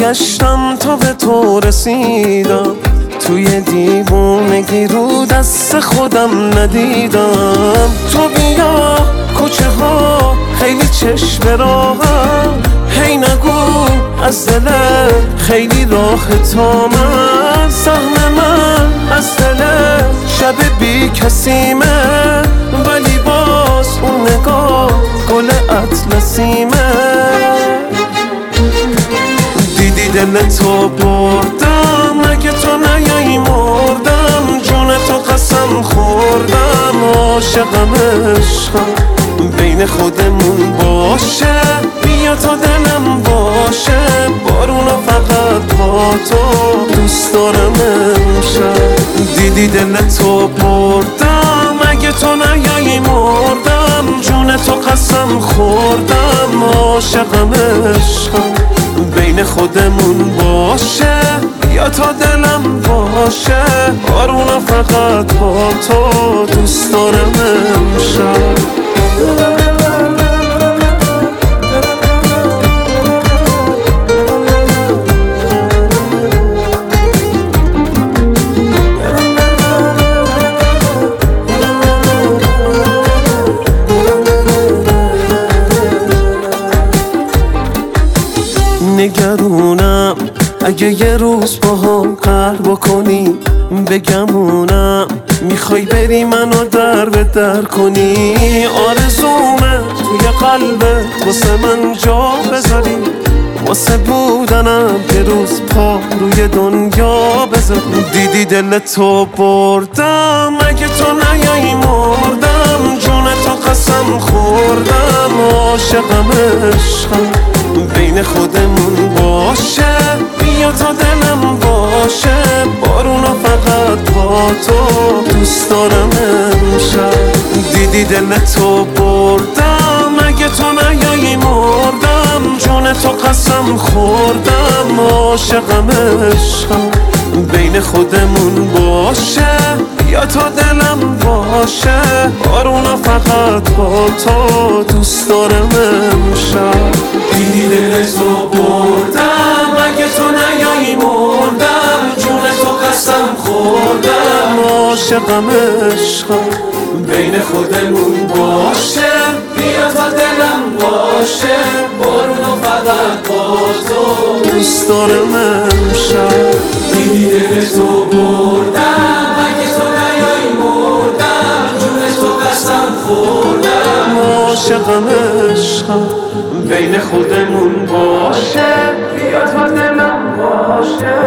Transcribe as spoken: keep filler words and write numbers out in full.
میگشتم تا به تو رسیدم، توی دیوونگی رو دست خودم ندیدم. تو بیا کوچه ها خیلی چشم راهم، هی نگو از دلت خیلی راه تا من. سهم من از دلت شب بی کسیمه، ولی باز اون نگاه گل اطلسیمه. دیدی دل تو بردم، اگه تو نیایی مردم. جون تو قسم خوردم، عاشقم عشقم بین خودمون باشه. بیا تا دلم باشه، بارونا فقط با تو دوست دارم امشب. دیدی دل تو بردم، اگه تو نیایی مردم. جون تو قسم خوردم، عاشقم عشقم بین خودمون باشه. بیا تا دلم باشه، بارونا فقط با تو دوست دارم امشب. نگرونم اگه یه روز با هم قهر بکنی، بگمونم میخوای بری منو در به در کنی. آرزومه توی قلبت واسه من جا بذاری، واسه بودنم یه روز پا روی دنیا بذاری. دیدی دل تو بردم، اگه تو نیایی مردم. جون تو قسم خوردم، عاشقم عشقم بین خودمون باشه. بیا تا دلم باشه، بارونا فقط با تو دوست دارم امشب. دیدی دل تو بردم، اگه تو نیایی مردم. جون تو قسم خوردم، عاشقم عشقم بین خودمون باشه. بیا تا دلم باشه، بارونا فقط با تو دوست دارم امشب. دیدی دل تو بردم، اگه تو نیایی مردم. جون تو قسم خوردم، عاشقم عشقم بین خودمون باشه. بیا تا دلم باشه، بارونا فقط با تو دوست دارم امشب. دیدی دل تو بردم، اگه تو نیایی مردم. جون تو قسم خوردم، عاشقم عشقم بین خودمون باشه. بیا تا دلم باشه،